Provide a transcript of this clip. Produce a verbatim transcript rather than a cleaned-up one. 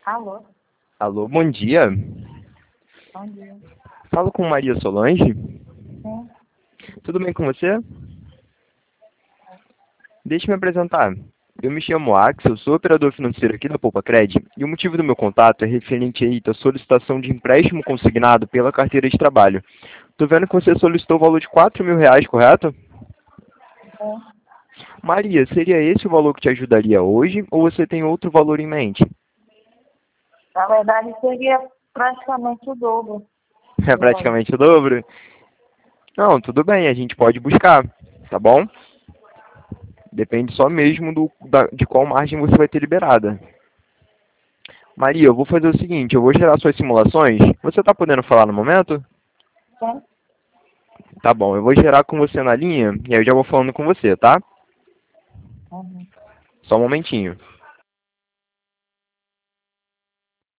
Alô, Alô, bom dia. bom dia. Falo com Maria Solange. Sim, Tudo bem com você? Deixe-me apresentar. Eu me chamo Axel, sou operador financeiro aqui da Poupa Cred e o motivo do meu contato é referente aí à solicitação de empréstimo consignado pela carteira de trabalho. Tô vendo que você solicitou o valor de quatro mil reais, correto? sim. Maria, seria esse o valor que te ajudaria hoje ou você tem outro valor em mente? Na verdade, seria praticamente o dobro É do valor. praticamente o dobro? Não, tudo bem, a gente pode buscar, tá bom? Depende só mesmo do, da- de qual margem você vai ter liberada. Maria, eu vou fazer o seguinte, eu vou gerar suas simulações. Você está podendo falar no momento? Sim? Tá bom, eu vou gerar com você na linha e aí eu já vou falando com você, tá? Uhum. Só um momentinho.